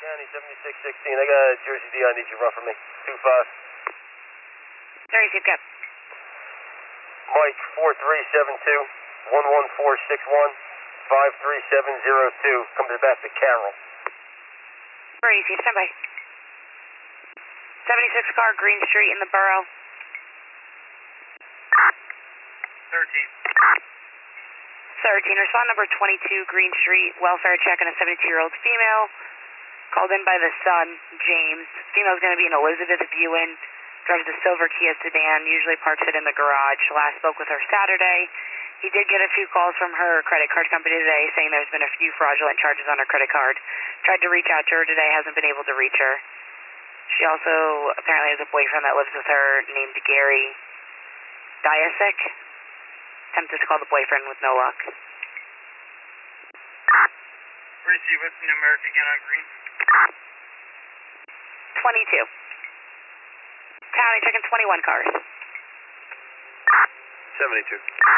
County 7616. I got a Jersey D I need you to run for me. 25. Sorry, Steve, Cap. Mike 4372 11461 53702. Come to the back to Carroll. Very easy, stand by. 76 car, Green Street in the borough. 13, respond number 22, Green Street, welfare check on a 72-year-old female. Called in by the son, James. Female's going to be an Elizabeth Buin. Drives a silver Kia sedan, usually parks it in the garage. Last spoke with her Saturday. He did get a few calls from her credit card company today saying there's been a few fraudulent charges on her credit card. Tried to reach out to her today, hasn't been able to reach her. She also apparently has a boyfriend that lives with her named Gary Diasek. Attempted to call the boyfriend with no luck. Receive, what's the numeric again on Green? 22. County checking 21 cars. 72.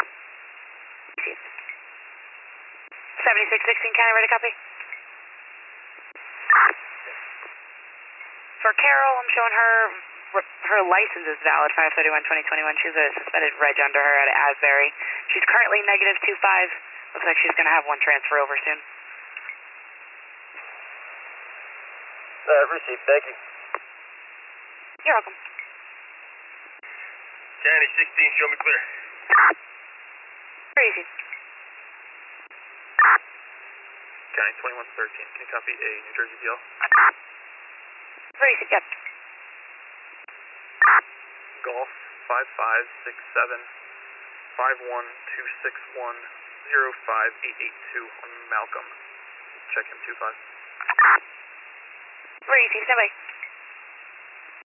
7616, County, ready to copy? For Carol, I'm showing her license is valid, 5/31/2021. She has a suspended reg under her at Asbury. She's currently negative 25. Looks like she's going to have one transfer over soon. Received, thank you. You're welcome. County 16, show me clear. Very easy. County 2113, can you copy a New Jersey DL? Very easy, yep. Golf 5567 51261 05882 on Malcolm. Check in 25. Very easy, stand by.